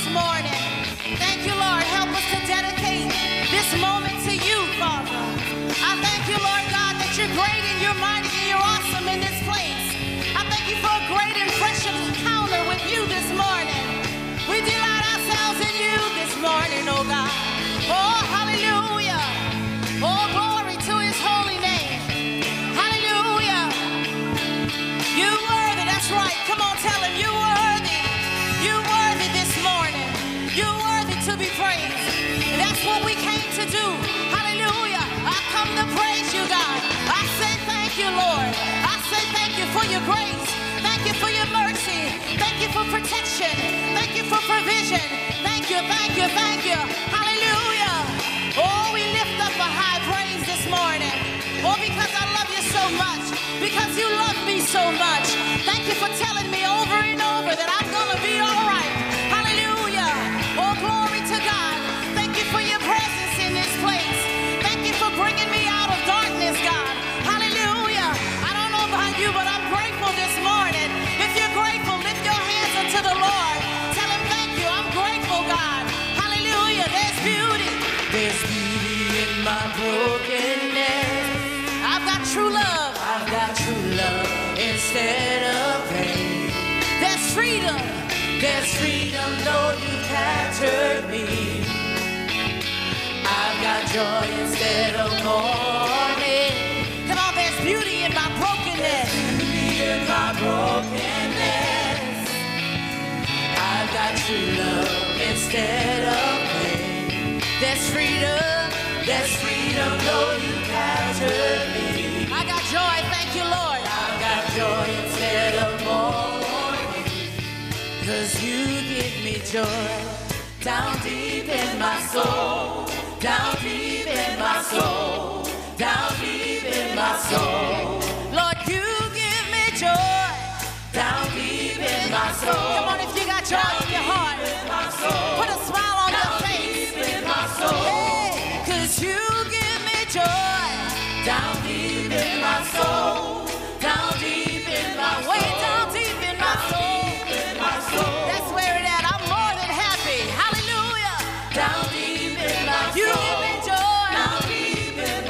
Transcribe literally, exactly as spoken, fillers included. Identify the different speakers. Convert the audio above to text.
Speaker 1: morning. Thank you, Lord. Help us to dedicate this moment to you, Father. I thank you, Lord God, that you're great and you're mighty and you're awesome in this place. I thank you for a great and precious encounter with you this morning. We delight ourselves in you this morning, oh God. Oh, hallelujah. Oh, glory to his holy name. Hallelujah. You worthy, that's right. Come on, tell him you worthy. You worthy this morning. You worthy to be praised. And that's what we came to do. Hallelujah. I come to praise you, God. I say thank you, Lord. I say thank you for your grace. Thank you for your mercy. Thank you for protection. Thank you for provision. Thank you, thank you, thank you. Hallelujah. Oh, we lift up a high praise this morning. Oh, because I love you so much. Because you love me so much. Thank you for telling me over and over that I'm going to be all right. Hallelujah. Oh, glory to God. Thank you for your presence in this place. Thank you for bringing me out of darkness, God. Hallelujah. I don't know about you, but I'm grateful this morning. If you're grateful, lift your hands unto the Lord. Tell him thank you. I'm grateful, God. Hallelujah. There's beauty.
Speaker 2: There's beauty in my brokenness.
Speaker 1: I've got true love.
Speaker 2: I've got true love instead of pain.
Speaker 1: There's freedom.
Speaker 2: There's freedom though you've captured me. I've got joy instead of mourning.
Speaker 1: Come on, there's beauty in my brokenness.
Speaker 2: Beauty in my brokenness. I've got true love instead of pain.
Speaker 1: There's freedom.
Speaker 2: There's freedom though you captured me.
Speaker 1: I got joy, thank you, Lord.
Speaker 2: I've got joy instead of mourning. Cause you give me joy down deep in my soul. Down deep in my soul. Down deep in my soul.
Speaker 1: Lord, you give me joy.
Speaker 2: Down deep in my soul.
Speaker 1: Come on, if you got joy in your heart, put a smile on your face.
Speaker 2: Down deep in my soul.
Speaker 1: Hey, cause you give me joy.
Speaker 2: Down deep in